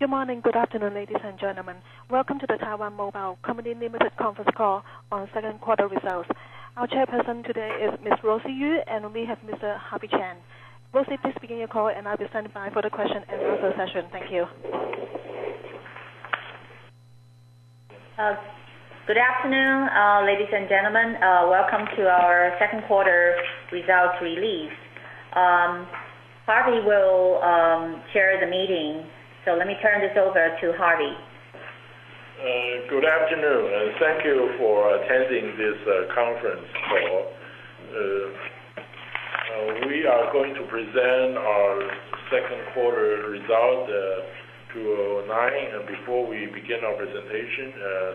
Good morning, good afternoon, ladies and gentlemen. Welcome to the Taiwan Mobile Company Limited conference call on second quarter results. Our chairperson today is Ms. Rosie Yu, and we have Mr. Harvey Chan. Rosie, please begin your call, and I'll be standing by for the question and answer session. Thank you. Good afternoon, ladies and gentlemen. Welcome to our second quarter results release. Harvey will chair the meeting, so let me turn this over to Harvey. Good afternoon, and thank you for attending this conference call. We are going to present our second quarter result 2009, and before we begin our presentation,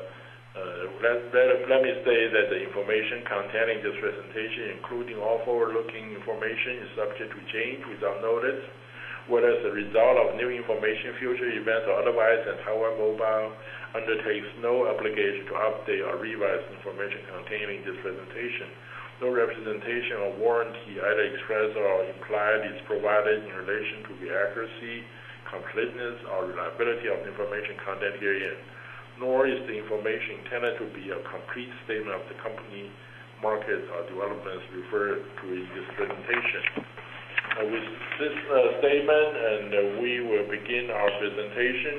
let me say that the information containing this presentation, including all forward-looking information, is subject to change without notice, whether as a result of new information, future events, or otherwise, and Taiwan Mobile undertakes no obligation to update or revise information containing this presentation. No representation or warranty, either expressed or implied, is provided in relation to the accuracy, completeness, or reliability of the information contained herein, nor is the information intended to be a complete statement of the company, markets, or developments referred to in this presentation. With this statement, and we will begin our presentation.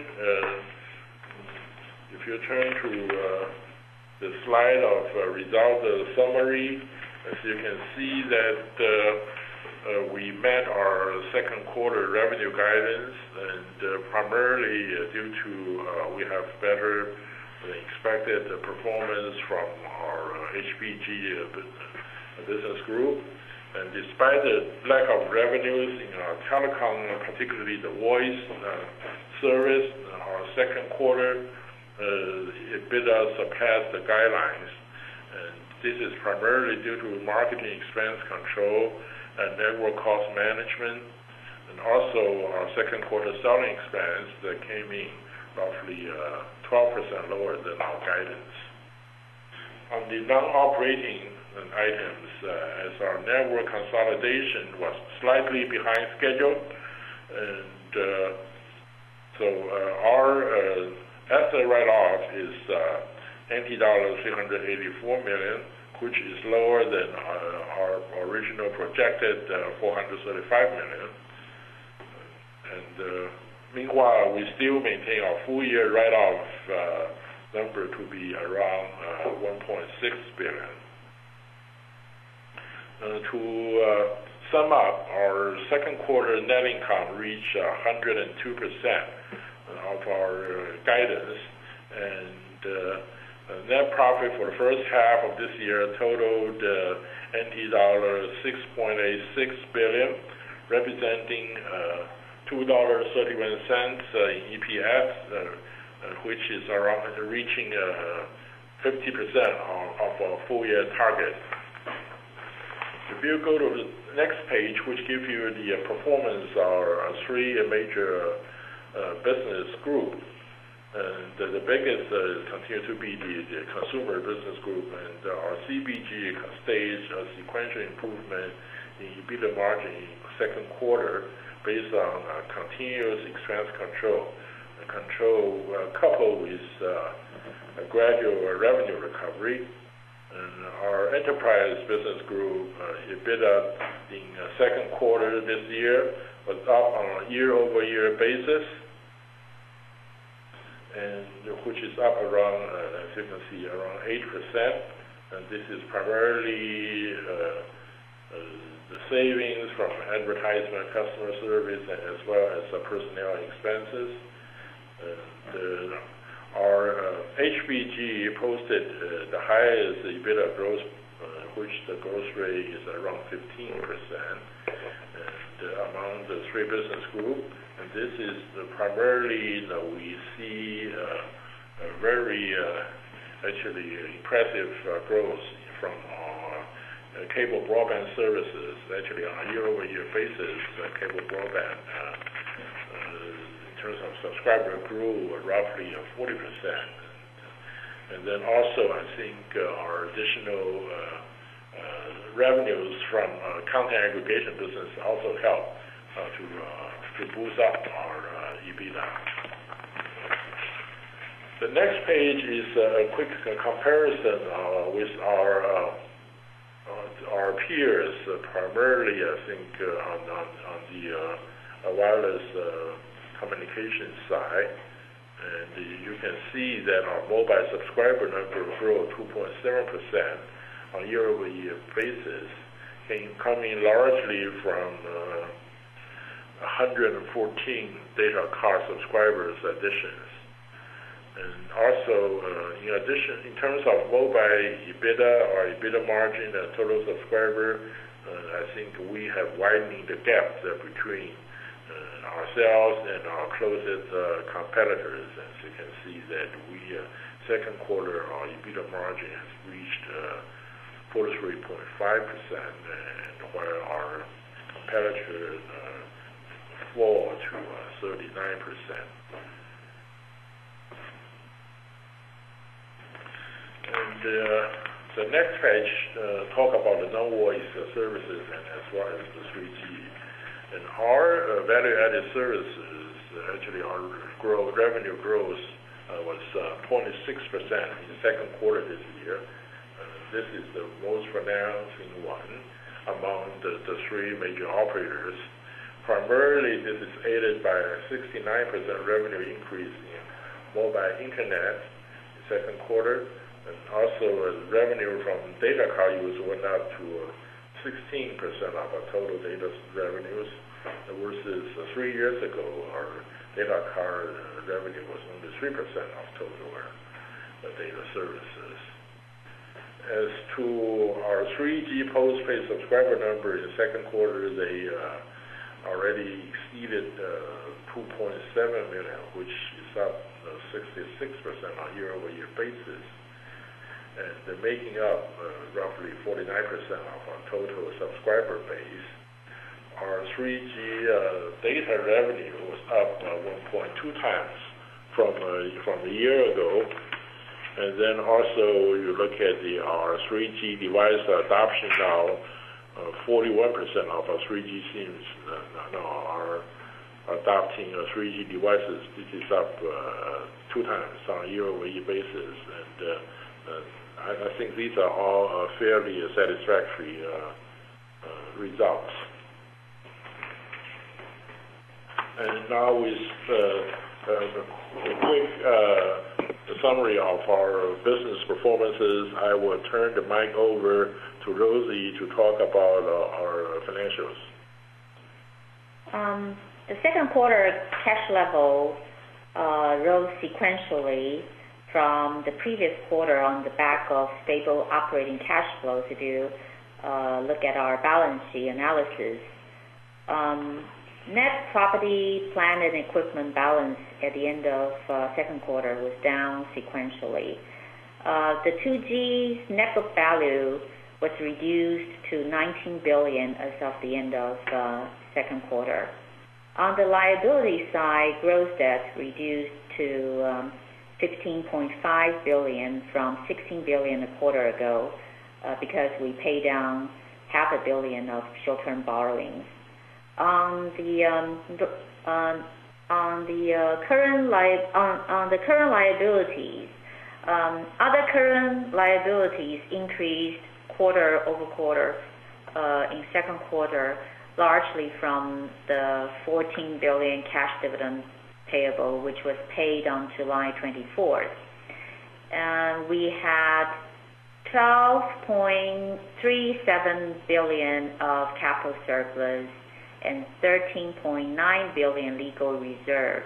If you turn to the slide of result summary, as you can see that we met our second quarter revenue guidance, and primarily due to we have better than expected performance from our HPG business group. And despite the lack of revenues in our telecom, particularly the voice service, our second quarter EBITDA surpassed the guidelines. And this is primarily due to marketing expense control and network cost management, and also our second quarter selling expense that came in roughly 12% lower than our guidance. On the non-operating items, as our network consolidation was slightly behind schedule, and so our asset write-off is NT dollar 384 million, which is lower than our original projected 435 million. And meanwhile, we still maintain our full-year write-off number to be around 1.6 billion. To sum up, our second quarter net income reached 102% of our guidance, and net profit for the first half of this year totaled NT dollar 6.86 billion, representing $2.31 in EPS, which is around reaching 50% of our full-year target. If you go to the next page, which gives you the performance of our three major business groups, and the biggest continues to be the consumer business group, and our CBG staged a sequential improvement in EBITDA margin in the second quarter based on continuous expense control, coupled with a gradual revenue recovery. And our enterprise business group EBITDA in the second quarter this year was up on a year-over-year basis, and which is up around, as you can see, around 8%. And this is primarily the savings from advertisement, customer service, and as well as personnel expenses. And our HPG posted the highest EBITDA growth, which the growth rate is around 15%, and among the three business groups. And this is primarily we see a very actually impressive growth from our cable broadband services. Actually, on a year-over-year basis, cable broadband in terms of subscriber grew roughly 40%. And then also, I think our additional revenues from content aggregation business also help to boost up our EBITDA. The next page is a quick comparison with our peers, primarily I think on the wireless communication side. And you can see that our mobile subscriber number grew 2.7% on year-over-year basis, coming largely from 114 data card subscribers additions. And also, in addition, in terms of mobile EBITDA or EBITDA margin and total subscriber, I think we have widened the gap between ourselves and our closest competitors. As you can see that second quarter, our EBITDA margin has reached 43.5%, and while our competitors fall to 39%. And the next page talk about the non-voice services and as well as the 3G. And our value-added services, actually our revenue growth was 0.6% in the second quarter this year. This is the most pronouncing one among the three major operators. Primarily, this is aided by a 69% revenue increase in mobile internet in the second quarter. And also, revenue from data card use went up to 16% of our total data revenues, versus 3 years ago, our data card revenue was only 3% of total data services. As to our 3G postpaid subscriber number in the second quarter, they already exceeded 2.7 million, which is up 66% on year-over-year basis. And they're making up roughly 49% of our total subscriber base. Our 3G data revenue was up 1.2 times from a year ago. And then also you look at our 3G device adoption now, 41% of our 3G SIMs now are adopting 3G devices. This is up 2 times on a year-over-year basis. And I think these are all fairly satisfactory results. And now with a quick summary of our business performances, I will turn the mic over to Rosie to talk about our financials. The second quarter cash level rose sequentially from the previous quarter on the back of stable operating cash flows. If you look at our balance sheet analysis, net property, plant, and equipment balance at the end of second quarter was down sequentially. The 2G's net book value was reduced to 19 billion as of the end of second quarter. On the liability side, gross debt reduced to 15.5 billion from 16 billion a quarter ago because we paid down $500 million of short-term borrowings. On the current liabilities, other current liabilities increased quarter over quarter in second quarter, largely from the 14 billion cash dividend payable, which was paid on July 24th. And we had 12.37 billion of capital surplus and 13.9 billion legal reserves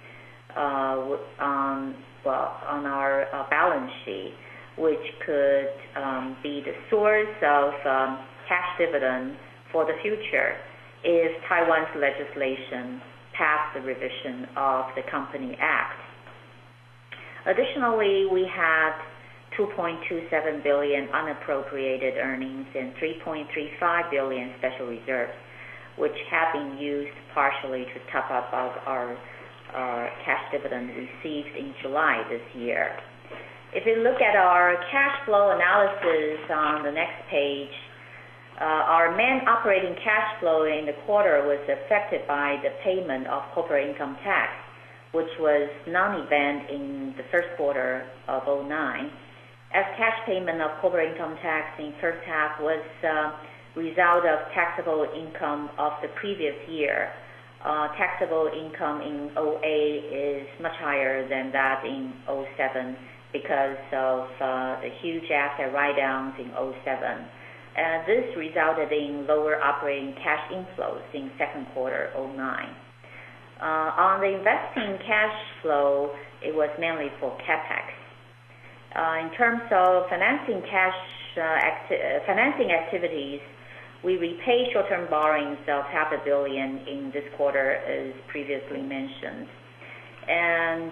on our balance sheet, which could be the source of cash dividend for the future if Taiwan's legislation passed the revision of the Company Act. Additionally, we had 2.27 billion unappropriated earnings and 3.35 billion special reserves, which have been used partially to top up of our cash dividend received in July this year. If you look at our cash flow analysis on the next page, our main operating cash flow in the quarter was affected by the payment of corporate income tax, which was non-event in the first quarter of 2009, as cash payment of corporate income tax in first half was result of taxable income of the previous year. Taxable income in 2008 is much higher than that in 2007 because of the huge asset write-downs in 2007. And this resulted in lower operating cash inflows in second quarter 2009. On the investing cash flow, it was mainly for CapEx. In terms of financing financing activities, we repaid short-term borrowings of $500 million in this quarter, as previously mentioned. And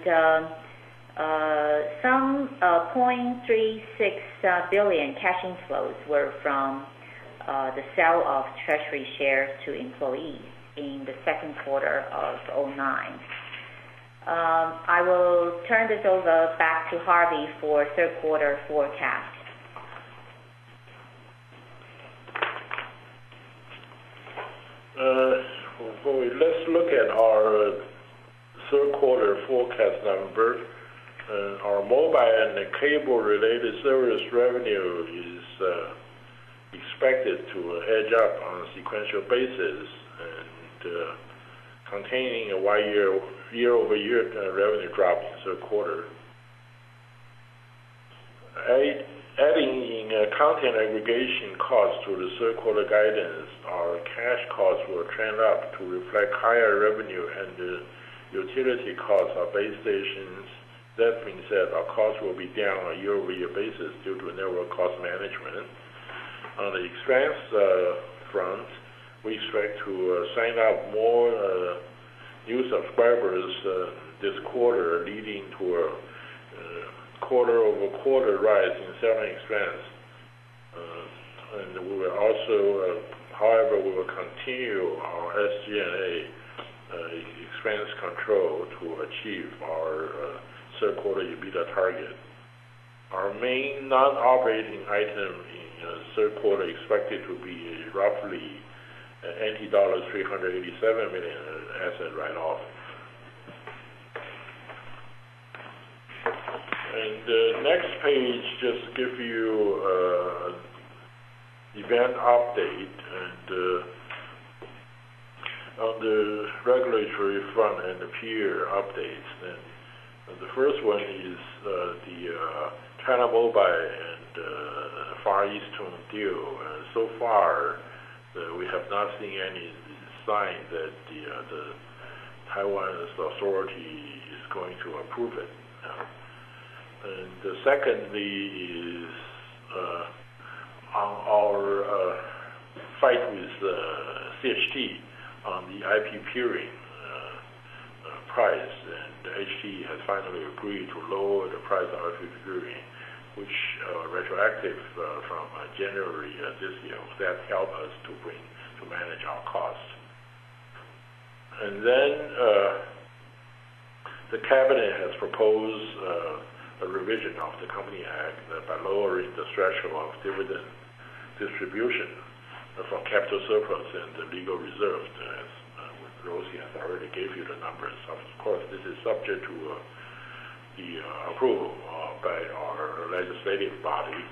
some 0.36 billion cash inflows were from the sale of treasury shares to employees in the second quarter of 2009. I will turn this over back to Harvey for third quarter forecast. Let's look at our third quarter forecast number. Our mobile and cable related service revenue is expected to edge up on a sequential basis and containing a year-over-year revenue drop in third quarter. Adding in content aggregation costs to the third quarter guidance, our cash costs will trend up to reflect higher revenue and the utility costs of base stations. That being said, our costs will be down on a year-over-year basis due to network cost management. On the expense front, we expect to sign up more new subscribers this quarter, leading to a quarter-over-quarter rise in selling expense. And we will also, however, we will continue our SG&A expense control to achieve our third quarter EBITDA target. Our main non-operating item in third quarter expected to be roughly NT dollars 387 million asset write-off. And the next page just give you event update and on the regulatory front and the peer updates. And the first one is the China Mobile and Far EasTone deal. So far, we have not seen any sign that the Taiwan's authority is going to approve it. And secondly is on our fight with CHT on the IP peering price, and HT has finally agreed to lower the price of IP peering, which retroactive from January this year. That helped us to manage our costs. And then the cabinet has proposed a revision of the Company Act by lowering the threshold of dividend distribution from capital surplus and the legal reserves. As Rosie has already gave you the numbers. Of course, this is subject to the approval by our legislative body.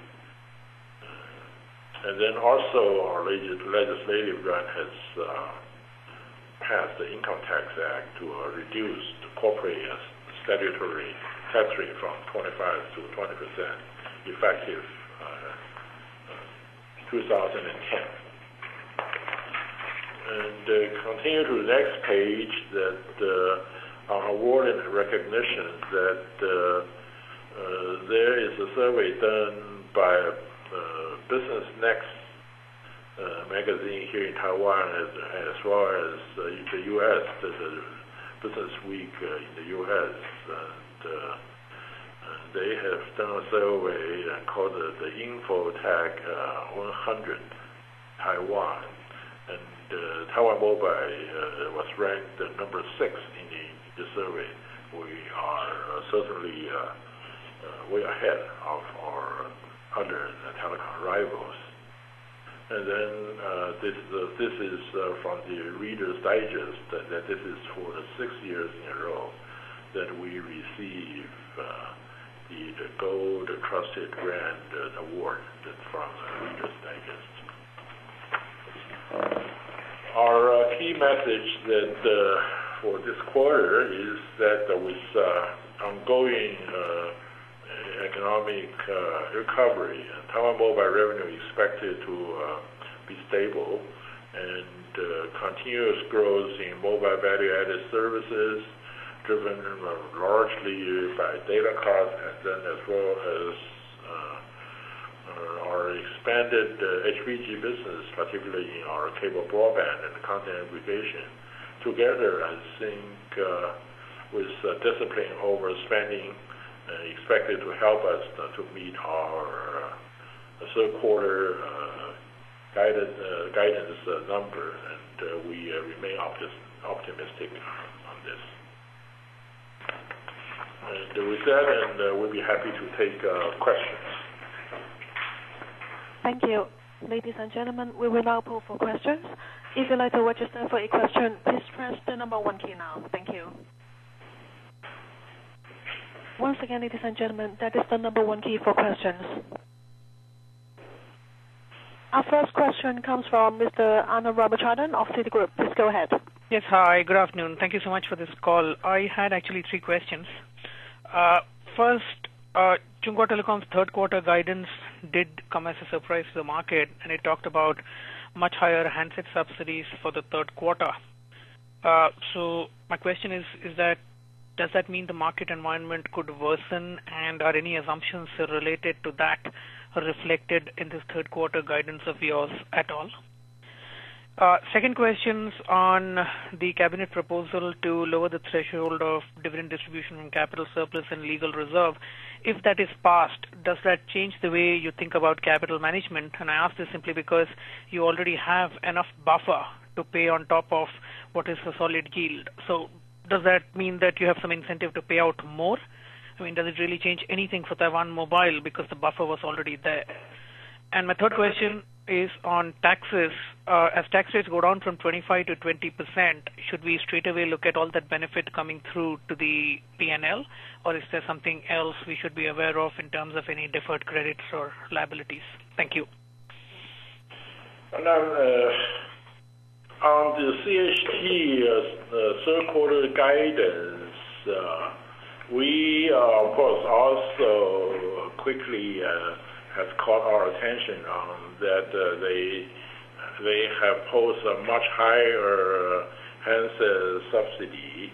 And then also our legislative branch has passed the Income Tax Act to reduce the corporate statutory tax rate from 25% to 20%, effective 2010. And continue to the next page, that our award and recognition that there is a survey done by Business Next magazine here in Taiwan, as well as the U.S., the Business Week in the U.S., and they have done a survey called the InfoTech 100 Taiwan, and Taiwan Mobile was ranked number 6 in the survey. We are certainly way ahead of our other telecom rivals. And then this is from the Reader's Digest, that this is for the 6 years in a row that we receive the Gold Trusted Brand Award from Reader's Digest. Our key message that for this quarter is that with ongoing economic recovery, Taiwan Mobile revenue expected to be stable, and continuous growth in mobile value-added services, driven largely by data costs, and then as well as our expanded HPG business, particularly in our cable broadband and content aggregation. Together, I think with discipline over spending, expected to help us to meet our third quarter guidance number, and we remain optimistic on this. And with that, and we'll be happy to take questions. Thank you. Ladies and gentlemen, we will now pull for questions. If you'd like to register for a question, please press the number 1 key now. Thank you. Once again, ladies and gentlemen, that is the number 1 key for questions. Our first question comes from Mr. Arnold Ramachandran of Citigroup. Please go ahead. Yes, hi, good afternoon. Thank you so much for this call. I had actually 3 questions. First, Chunghwa Telecom's third quarter guidance did come as a surprise to the market, and it talked about much higher handset subsidies for the third quarter. So my question is that does that mean the market environment could worsen, and are any assumptions related to that reflected in this third quarter guidance of yours at all? Second question's on the cabinet proposal to lower the threshold of dividend distribution from capital surplus and legal reserve. If that is passed, does that change the way you think about capital management? And I ask this simply because you already have enough buffer to pay on top of what is a solid yield. So does that mean that you have some incentive to pay out more? I mean, does it really change anything for Taiwan Mobile because the buffer was already there? And my third question is on taxes. As tax rates go down from 25 to 20%, should we straight away look at all that benefit coming through to the P&L, or is there something else we should be aware of in terms of any deferred credits or liabilities? Thank you. On the CHT third quarter guidance, we of course also quickly has caught our attention on that they have posed a much higher handset subsidy.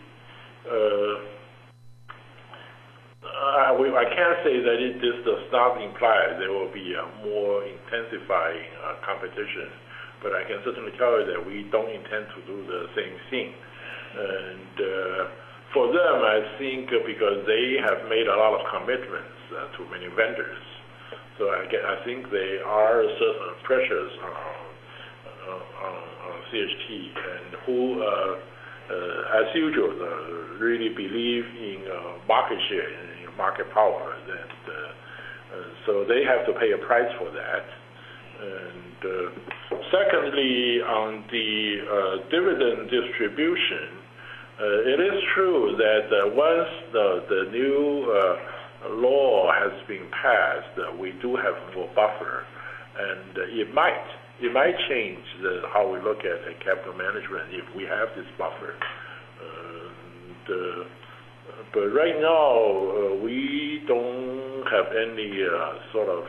I can't say that this does not imply there will be a more intensifying competition, but I can certainly tell you that we don't intend to do the same thing. And for them, I think because they have made a lot of commitments to many vendors, so I think there are certain pressures on CHT, and who, as usual, really believe in market share, in market power, and so they have to pay a price for that. And secondly, on the dividend distribution, it is true that once the new law has been passed, we do have more buffer, and it might change how we look at capital management if we have this buffer. But right now, we don't have any sort of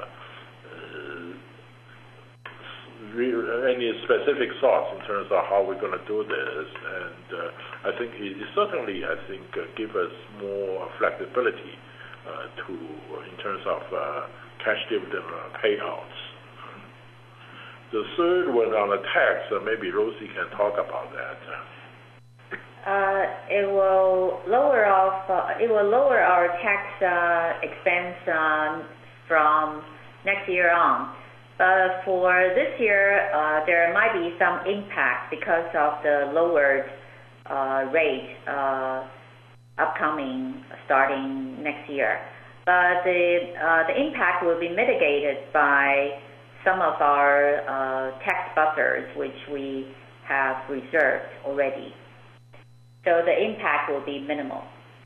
any specific thoughts in terms of how we're going to do this, and I think it certainly, give us more flexibility in terms of cash dividend payouts. The third one on the tax, maybe Rosie can talk about that. It will lower our tax expense from next year on. But for this year, there might be some impact because of the lowered rate upcoming starting next year. But the impact will be mitigated by some of our tax buffers, which we have reserved already. So the impact will be minimal.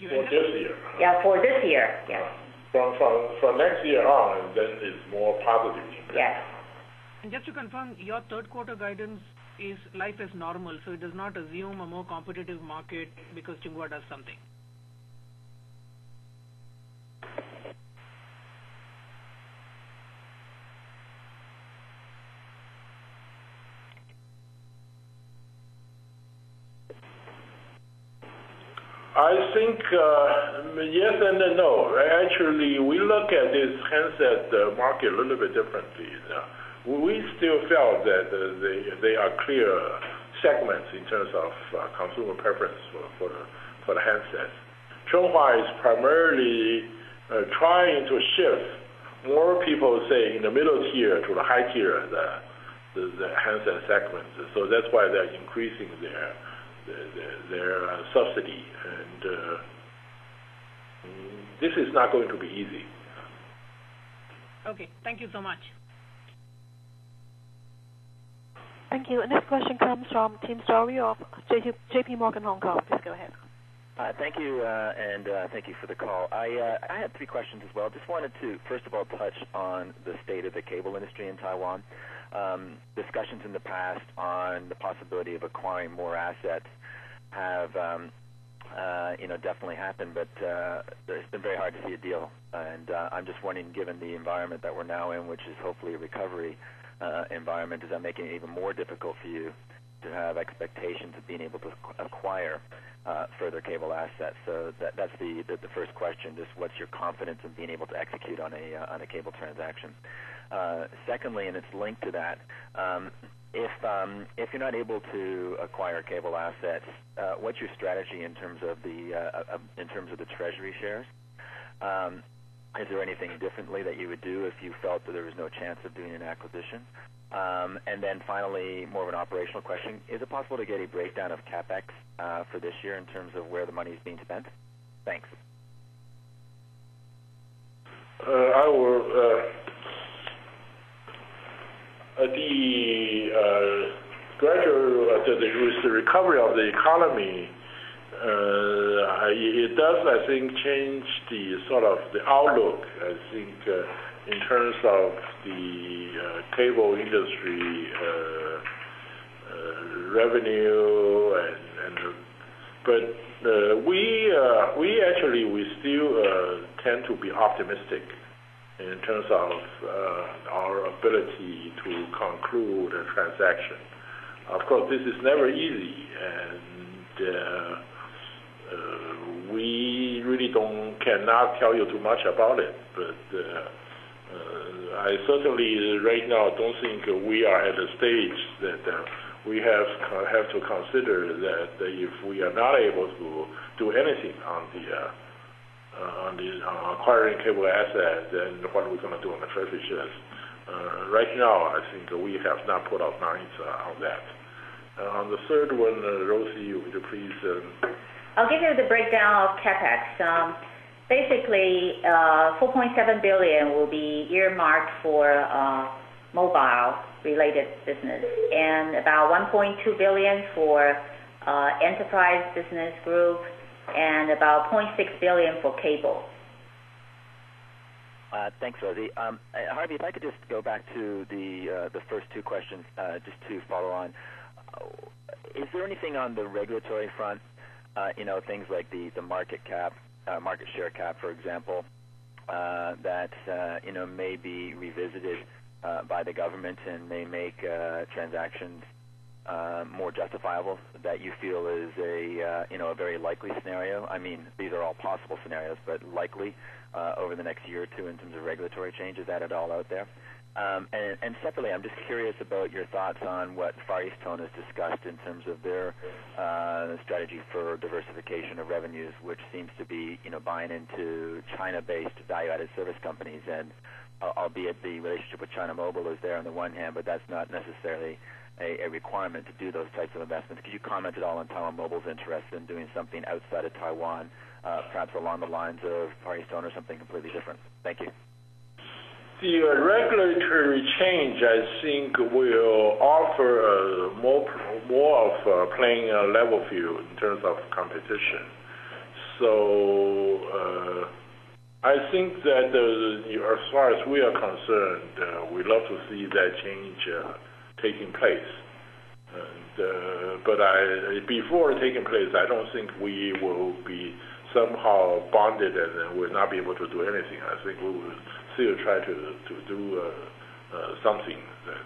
you. For this year. Yeah, for this year, yes. From next year on, then it's more positive impact. Yes. And just to confirm, your third quarter guidance is life as normal, so it does not assume a more competitive market because Tsinghua does something. I think yes and no. Actually, we look at this handset market a little bit differently. We still felt that they are clear segments in terms of consumer preference for the handsets. Chunghua is primarily trying to shift more people, say, in the middle tier to the high tier, the handset segments. So that's why they're increasing their subsidy, and this is not going to be easy. Okay, thank you so much. Thank you. Next question comes from Tim Story of JP Morgan Hong Kong. Please go ahead. Thank you, and thank you for the call. I had three questions as well. Just wanted to, first of all, touch on the state of the cable industry in Taiwan. Discussions in the past on the possibility of acquiring more assets have, definitely happened, but it's been very hard to see a deal. And I'm just wondering, given the environment that we're now in, which is hopefully a recovery environment, does that make it even more difficult for you to have expectations of being able to acquire further cable assets? So that's the first question. Just what's your confidence in being able to execute on a cable transaction? Secondly, and it's linked to that, if you're not able to acquire cable assets, what's your strategy in terms of the treasury shares? Is there anything differently that you would do if you felt that there was no chance of doing an acquisition? And then finally, more of an operational question: is it possible to get a breakdown of capex for this year in terms of where the money is being spent? Thanks. I will. The recovery of the economy, it does, I think, change the sort of the outlook. I think in terms of the cable industry revenue, but we still tend to be optimistic in terms of our ability to conclude a transaction. Of course, this is never easy, and we really cannot tell you too much about it. But I certainly right now don't think we are at a stage that we have to consider that if we are not able to do anything on acquiring cable assets, then what are we going to do on the treasury shares? Right now, I think we have not put our minds on that. On the third one, Rosie, would you please? I'll give you the breakdown of capex. Basically, 4.7 billion will be earmarked for mobile-related business, and about 1.2 billion for enterprise business group, and about 0.6 billion for cable. Thanks, Rosie. Harvey, if I could just go back to the first two questions, just to follow on. Is there anything on the regulatory front, things like the market share cap, for example, that may be revisited by the government and may make transactions more justifiable, that you feel is a very likely scenario? I mean, these are all possible scenarios, but likely over the next year or two in terms of regulatory change. Is that at all out there? And separately, I'm just curious about your thoughts on what Far EasTone has discussed in terms of their strategy for diversification of revenues, which seems to be buying into China-based value-added service companies, and albeit the relationship with China Mobile is there on the one hand, but that's not necessarily a requirement to do those types of investments. Could you comment at all on Taiwan Mobile's interest in doing something outside of Taiwan, perhaps along the lines of Far EasTone or something completely different? Thank you. The regulatory change, I think, will offer more of a playing level field in terms of competition. So So I think that as far as we are concerned, we love to see that change taking place. But before taking place, I don't think we will be somehow bonded and will not be able to do anything. I think we will still try to do something.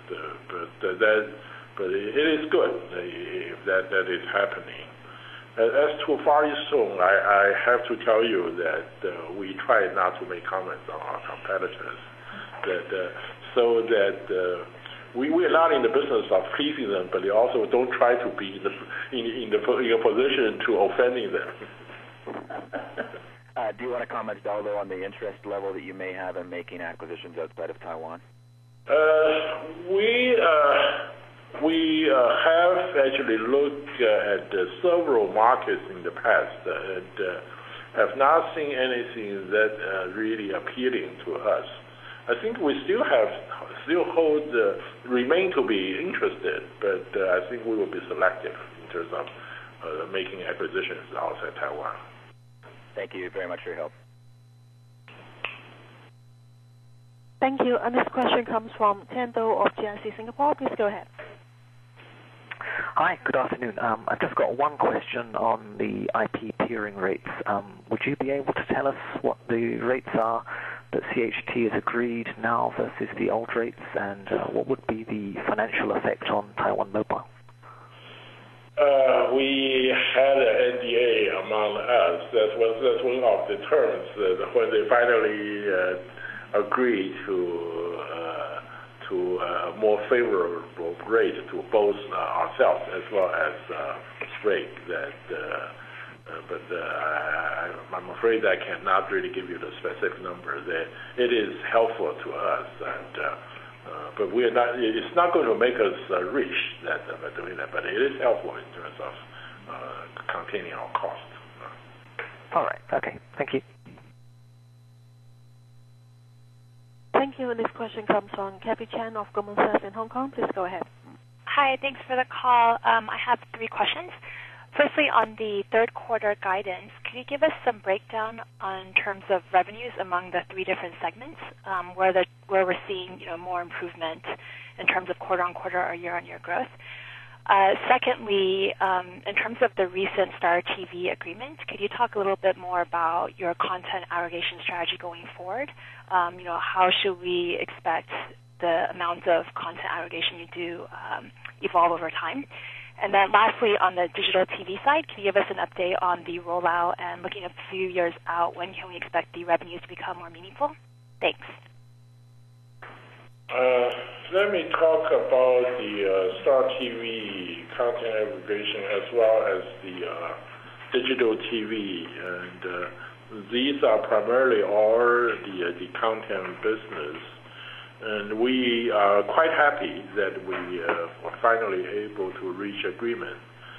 But it is good if that is happening. As to Far EasTone, I have to tell you that we try not to make comments on our competitors. We are not in the business of pleasing them, but they also don't try to be in a position to offending them. Do you want to comment, although, on the interest level that you may have in making acquisitions outside of Taiwan? We have actually looked at several markets in the past and have not seen anything that really appealing to us. I think we still remain to be interested, but I think we will be selective in terms of making acquisitions outside Taiwan. Thank you very much for your help. Thank you. Our next question comes from Tando of GIC Singapore. Please go ahead. Hi, good afternoon. I've just got one question on the IP peering rates. Would you be able to tell us what the rates are that CHT has agreed now versus the old rates, and what would be the financial effect on Taiwan Mobile? We had an NDA among us. That's one of the terms when they finally agreed to a more favorable rate to both ourselves as well as Sprake. But I'm afraid I cannot really give you the specific number. It is helpful to us, but we are not. It's not going to make us rich by doing that. But it is helpful in terms of containing our costs. All right. Okay. Thank you. Thank you. This question comes from Kathy Chan of Goldman Sachs in Hong Kong. Please go ahead. Hi, thanks for the call. I have 3 questions. Firstly, on the third quarter guidance, could you give us some breakdown in terms of revenues among the 3 different segments, where we're seeing more improvement in terms of quarter-on-quarter or year-on-year growth? Secondly, in terms of the recent Star TV agreement, could you talk a little bit more about your content aggregation strategy going forward? How should we expect the amount of content aggregation you do evolve over time? And then lastly, on the digital TV side, can you give us an update on the rollout and looking a few years out, when can we expect the revenues to become more meaningful? Thanks. Let me talk about the Star TV content aggregation as well as the digital TV. And these are primarily all the content business. And we are quite happy that we were finally able to reach agreement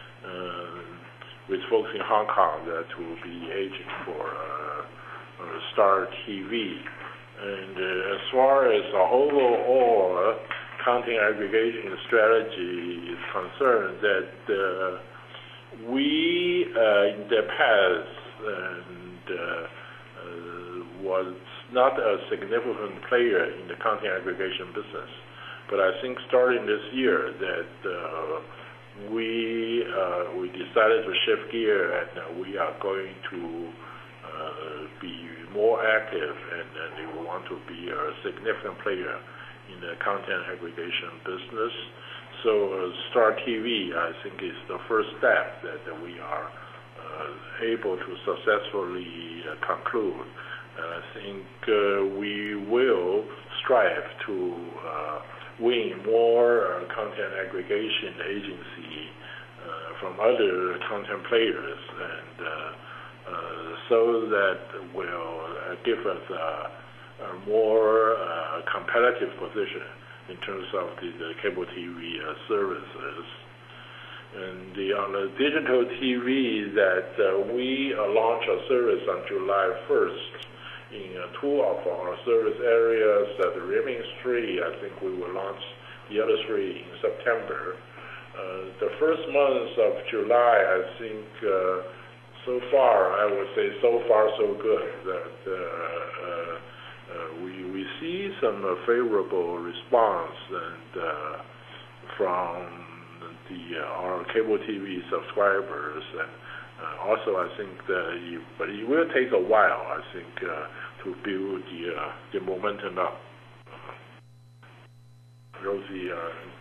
with folks in Hong Kong to be agents for Star TV. And as far as the overall content aggregation strategy is concerned, that we in the past was not a significant player in the content aggregation business. But I think starting this year that we decided to shift gear, and we are going to be more active, and we want to be a significant player in the content aggregation business. So Star TV, I think, is the first step that we are able to successfully conclude. I think we will strive to win more content aggregation agency from other content players, and so that will give us a more competitive position in terms of the cable TV services. And on the digital TV, that we launched a service on July 1st in 2 of our service areas. The remaining 3, I think we will launch the other 3 in September. The first month of July, I think So far, I would say so far so good. That we see some favorable response and from our cable TV subscribers, and also I think that but it will take a while, I think, to build the momentum up. Rosie.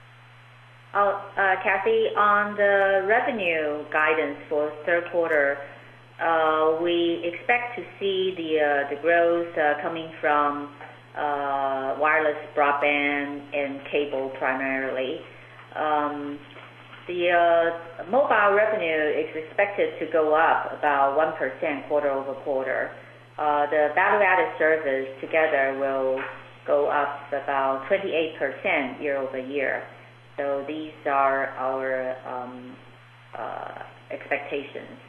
Kathy, on the revenue guidance for third quarter, we expect to see the growth coming from wireless broadband and cable primarily. The mobile revenue is expected to go up about 1% quarter over quarter. The value-added service together will go up about 28% year over year. So these are our expectations.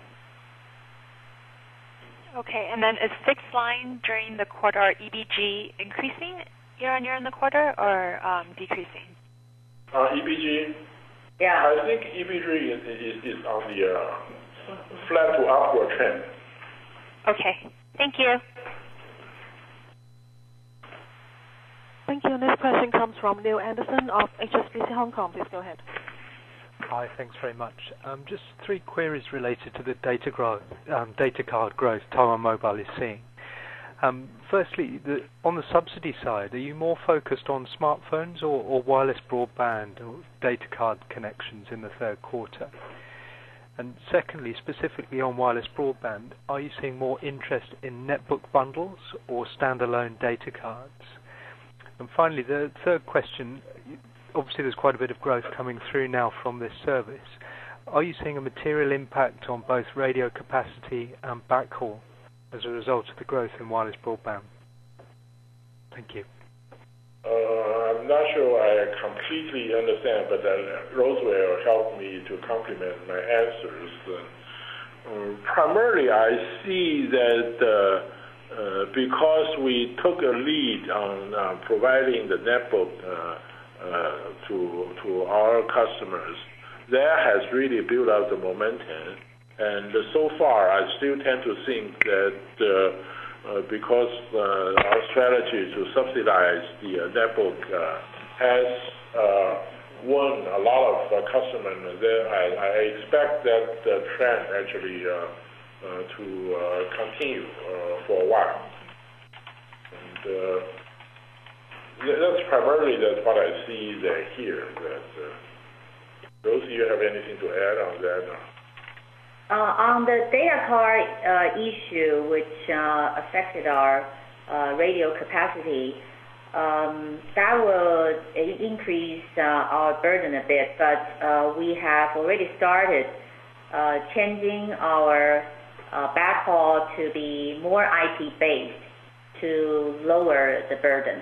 Okay, and then is fixed line during the quarter EBG increasing year on year in the quarter or decreasing? EBG? Yeah. I think EBG is on the flat to upward trend. Okay, thank you. Thank you. Next question comes from Neil Anderson of HSBC Hong Kong. Please go ahead. Hi, thanks very much. Just three queries related to the data card growth Taiwan Mobile is seeing. Firstly, on the subsidy side, are you more focused on smartphones or wireless broadband or data card connections in the third quarter? And secondly, specifically on wireless broadband, are you seeing more interest in netbook bundles or standalone data cards? And finally, the third question, obviously there's quite a bit of growth coming through now from this service. Are you seeing a material impact on both radio capacity and backhaul as a result of the growth in wireless broadband? Thank you. I'm not sure I completely understand, but Rose will help me to complement my answers. Primarily, I see that because we took a lead on providing the netbook to our customers, that has really built up the momentum. And so far, I still tend to think that because our strategy to subsidize the netbook has won a lot of customers, then I expect that the trend actually to continue for a while. And that's primarily what I see here. Rose, do you have anything to add on that? On the data card issue, which affected our radio capacity, that will increase our burden a bit, but we have already started changing our backhaul to be more IP-based to lower the burden.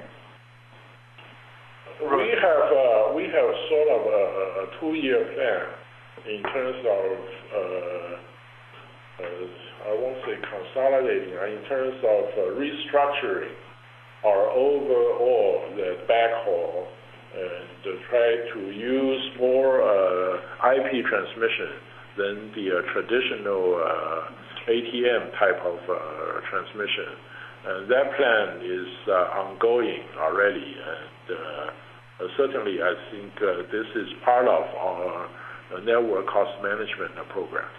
We have sort of a 2-year plan in terms of I won't say consolidating, in terms of restructuring our overall the backhaul and try to use more IP transmission than the traditional ATM type of transmission. And that plan is ongoing already, and certainly I think this is part of our network cost management program.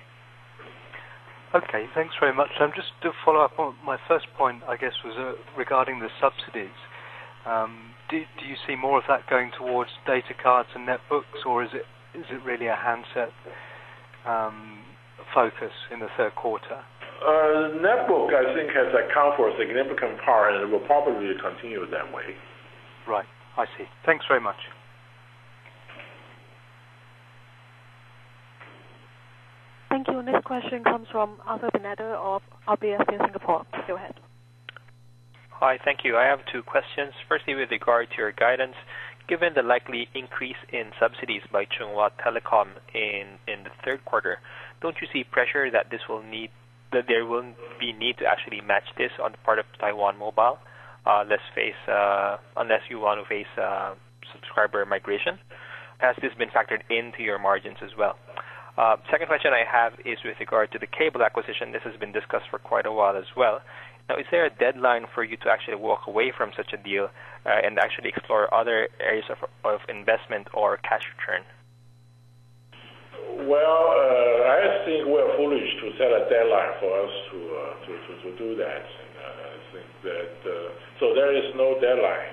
Okay, thanks very much. Just to follow up on my first point, I guess, was regarding the subsidies. Do you see more of that going towards data cards and netbooks, or is it really a handset focus in the third quarter? Netbook, I think, has accounted for a significant part, and it will probably continue that way. Right, I see. Thanks very much. Thank you. Next question comes from Arthur Pineda of RBS in Singapore. Go ahead. Hi, thank you. I have two questions. Firstly, with regard to your guidance, given the likely increase in subsidies by Chunghwa Telecom in the third quarter, don't you see pressure that there will be need to actually match this on the part of Taiwan Mobile, unless you want to face subscriber migration? Has this been factored into your margins as well? Second question I have is with regard to the cable acquisition. This has been discussed for quite a while as well. Now, is there a deadline for you to actually walk away from such a deal and actually explore other areas of investment or cash return? Well, I think we're foolish to set a deadline for us to do that. And, I think that so there is no deadline.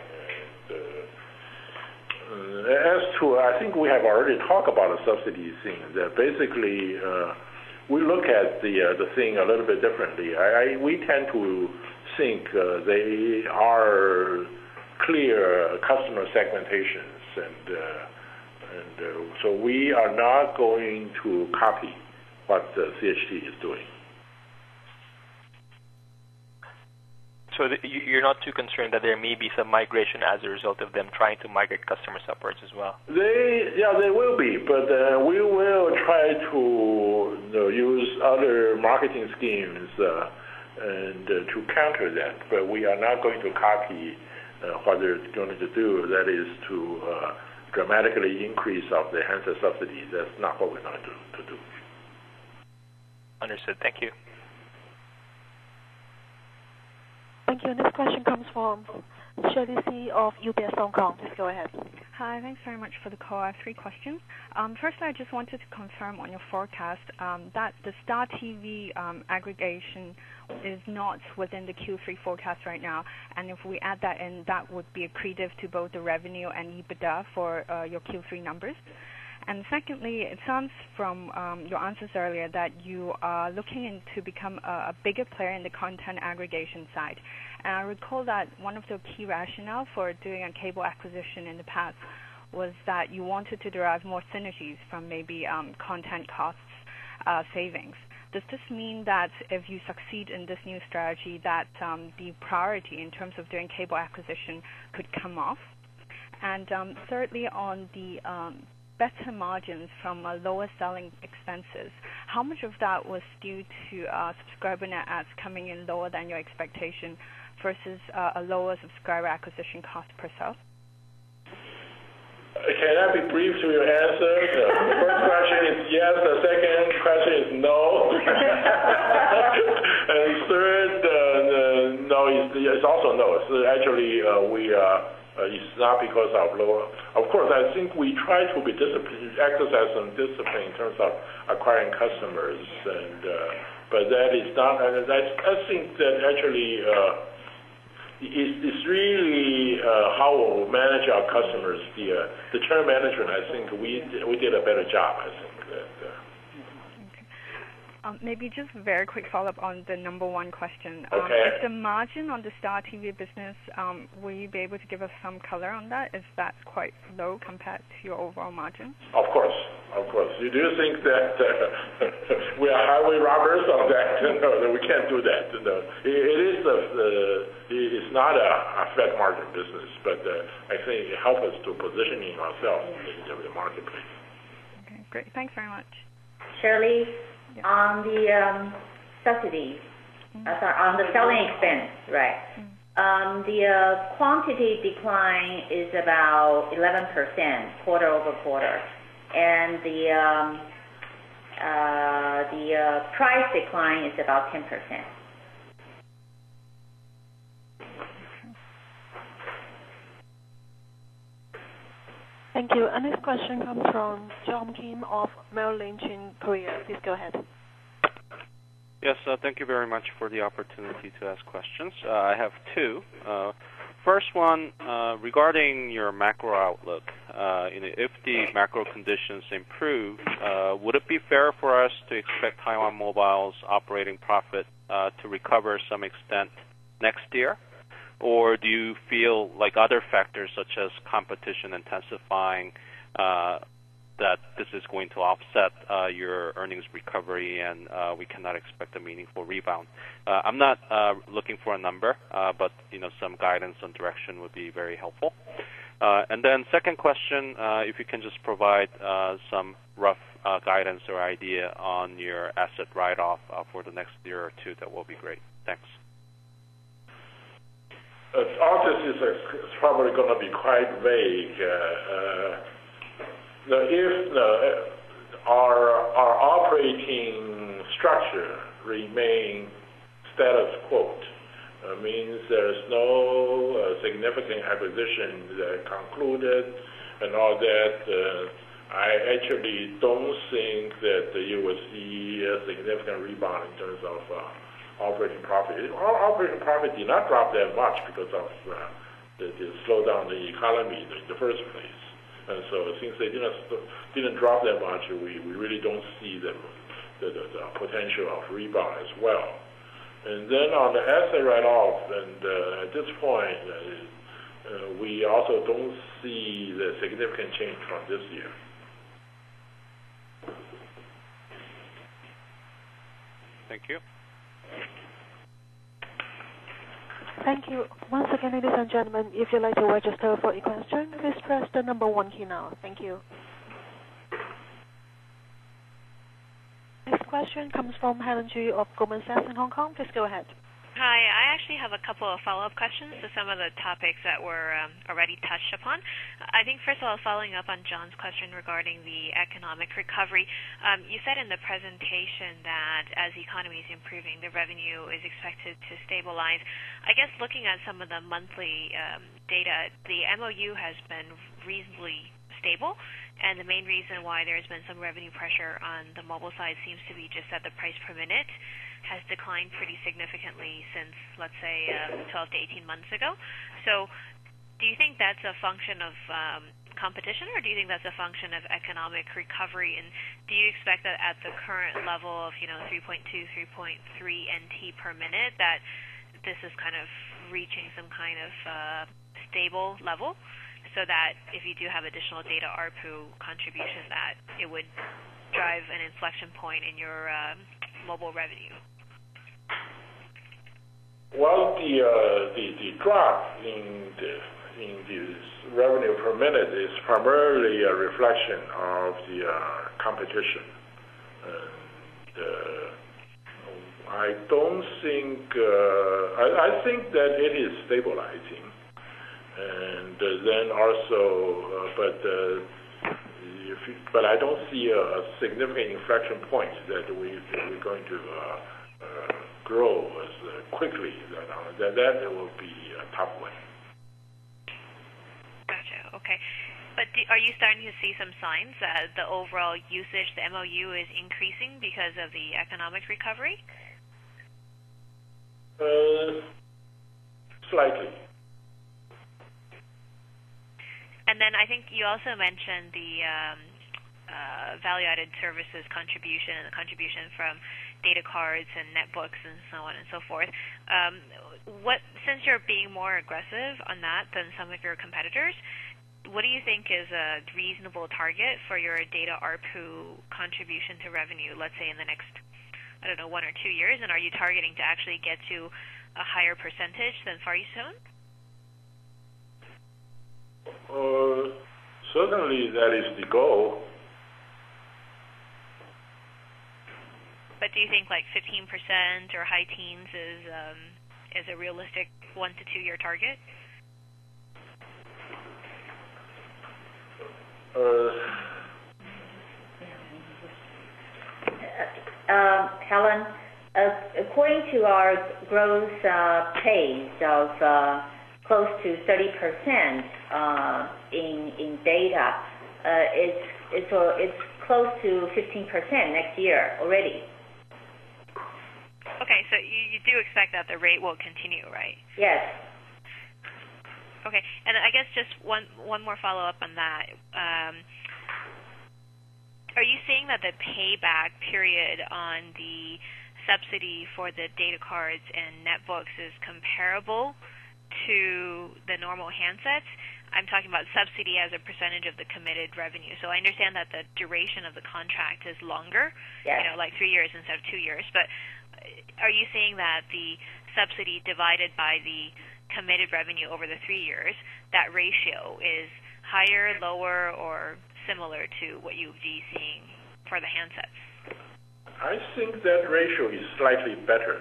As to, I think we have already talked about the subsidy thing. That basically, we look at the thing a little bit differently. We tend to think they are clear customer segmentations, and so we are not going to copy what CHT is doing. So you're not too concerned that there may be some migration as a result of them trying to migrate customers upwards as well? They will be, but we will try to use other marketing schemes and to counter that. But we are not going to copy what they're going to do. That is to dramatically increase of the handset subsidies. That's not what we're going to do. Understood. Thank you. Thank you. Next question comes from Shirley C. of UBS Hong Kong. Please go ahead. Hi, thanks very much for the call. I have 3 questions. First, I just wanted to confirm on your forecast that the Star TV aggregation is not within the Q3 forecast right now, and if we add that in, that would be accretive to both the revenue and EBITDA for your Q3 numbers. And secondly, it sounds from your answers earlier that you are looking to become a bigger player in the content aggregation side. And I recall that one of the key rationale for doing a cable acquisition in the past was that you wanted to derive more synergies from maybe content costs savings. Does this mean that if you succeed in this new strategy that the priority in terms of doing cable acquisition could come off? And thirdly, on the better margins from lower selling expenses, how much of that was due to subscriber net adds coming in lower than your expectation versus a lower subscriber acquisition cost per sub? Can I be brief to your answer? The first question is yes, the second question is no. And third, no, it's also no. So actually, it's not because of lower. Of course, I think we try to be disciplined, exercise some discipline in terms of acquiring customers, and but that is not. I think that actually it's really how we'll manage our customers. The churn management, I think we did a better job. I think that. Maybe just a very quick follow-up on the number one question. Okay. Is the margin on the Star TV business, will you be able to give us some color on that? Is that quite low compared to your overall margin? Of course. You do think that we are highway robbers on that? No, we can't do that. No. It's not a flat margin business, but I think it helps us to positioning ourselves in the marketplace. Okay, great. Thanks very much. Shirley? On the subsidies, on the selling expense, right? The quantity decline is about 11% quarter over quarter, and the price decline is about 10%. Thank you. And this question comes from John Kim of Merrill Lynch in Korea. Please go ahead. Yes, thank you very much for the opportunity to ask questions. I have 2. First one, regarding your macro outlook. If the macro conditions improve, would it be fair for us to expect Taiwan Mobile's operating profit to recover some extent next year? Or do you feel like other factors such as competition intensifying that this is going to offset your earnings recovery and we cannot expect a meaningful rebound? I'm not looking for a number, but some guidance on direction would be very helpful. And then second question, if you can just provide some rough guidance or idea on your asset write-off for the next year or 2, that will be great. Thanks. All this is probably going to be quite vague. our operating structure remains status quo. Means there's no significant acquisition that concluded and all that. I actually don't think that you will see a significant rebound in terms of operating profit. Our operating profit did not drop that much because of the slowdown in the economy in the first place. And so since they didn't drop that much, we really don't see the potential of rebound as well. And then on the asset write-off, and at this point, we also don't see the significant change from this year. Thank you. Thank you. Once again, ladies and gentlemen, if you'd like to register for a question, please press the number 1 key now. Thank you. Next question comes from Helen Ju of Goldman Sachs in Hong Kong. Please go ahead. Hi, I actually have a couple of follow-up questions to some of the topics that were already touched upon. I think, first of all, following up on John's question regarding the economic recovery, you said in the presentation that as the economy is improving, the revenue is expected to stabilize. I guess looking at some of the monthly data, the MOU has been reasonably stable, and the main reason why there's been some revenue pressure on the mobile side seems to be just that the price per minute has declined pretty significantly since, let's say, 12 to 18 months ago. So do you think that's a function of competition, or do you think that's a function of economic recovery? And do you expect that at the current level of 3.2, 3.3 NT per minute, that this is kind of reaching some kind of stable level, so that if you do have additional data ARPU contribution, that it would drive an inflection point in your mobile revenue? Well, the drop in the revenue per minute is primarily a reflection of the competition. And I don't think I think that it is stabilizing, and then also, but I don't see a significant inflection point that we're going to grow as quickly. That will be a tough one. Gotcha. Okay. But are you starting to see some signs that the overall usage, the MOU, is increasing because of the economic recovery? Slightly. And then I think you also mentioned the value-added services contribution and the contribution from data cards and netbooks and so on and so forth. Since you're being more aggressive on that than some of your competitors, what do you think is a reasonable target for your data ARPU contribution to revenue, let's say in the next, 1 or 2 years? And are you targeting to actually get to a higher percentage than Far EasTone? Certainly that is the goal. But do you think like 15% or high teens is a realistic 1 to 2 year target? Helen, according to our growth pace of close to 30% in data, it's close to 15% next year already. Okay, so you do expect that the rate will continue, right? Yes. Okay, and I guess just one more follow-up on that. Are you saying that the payback period on the subsidy for the data cards and netbooks is comparable to the normal handsets? I'm talking about subsidy as a percentage of the committed revenue. So I understand that the duration of the contract is longer, yes. Like 3 years instead of 2 years. But are you saying that the subsidy divided by the committed revenue over the 3 years, that ratio is higher, lower, or similar to what you'd be seeing for the handsets? I think that ratio is slightly better,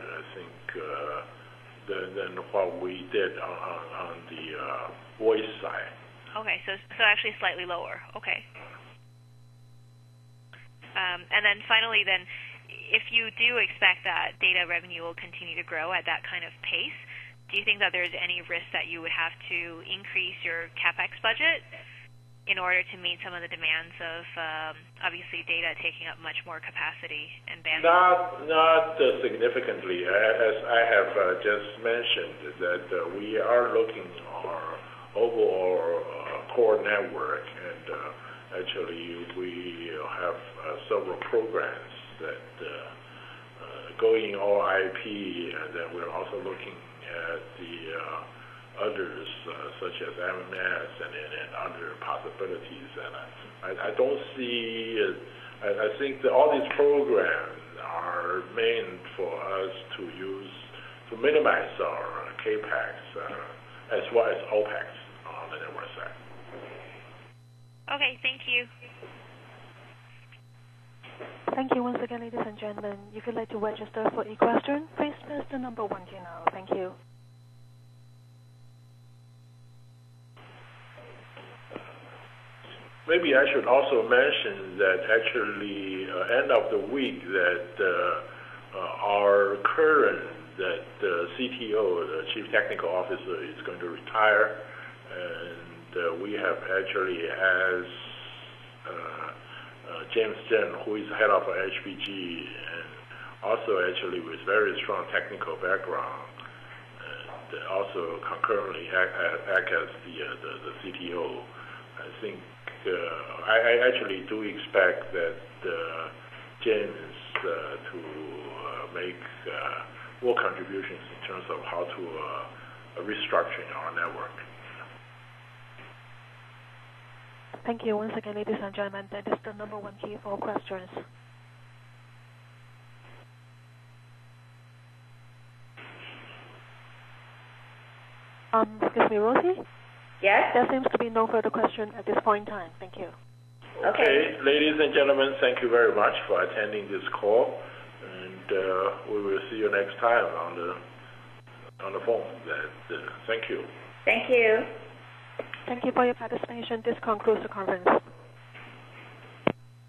than what we did on the voice side. Okay, so actually slightly lower. Okay. And then finally, then, if you do expect that data revenue will continue to grow at that kind of pace, do you think that there's any risk that you would have to increase your CapEx budget in order to meet some of the demands of obviously data taking up much more capacity and bandwidth? Not significantly. As I have just mentioned, that we are looking at our overall core network, and actually we have several programs that going all IP, and then we're also looking at the others such as MMS and other possibilities. And I don't see it. I think that all these programs are meant for us to minimize our CAPEX as well as OPEX on the network side. Okay, thank you. Thank you once again, ladies and gentlemen. If you'd like to register for a question, please press the number 1 key now. Thank you. Maybe I should also mention that actually end of the week that our current CTO, the Chief Technical Officer, is going to retire, and we have actually asked James Chen, who is head of HPG, and also actually with very strong technical background, and also concurrently act as the CTO. I think I actually do expect that James to make more contributions in terms of how to restructuring our network. Thank you once again, ladies and gentlemen. That is the number 1 key for questions. Excuse me, Rosie? Yes? There seems to be no further question at this point in time. Thank you. Okay, ladies and gentlemen, thank you very much for attending this call, and we will see you next time on the phone. Thank you. Thank you. Thank you for your participation. This concludes the conference.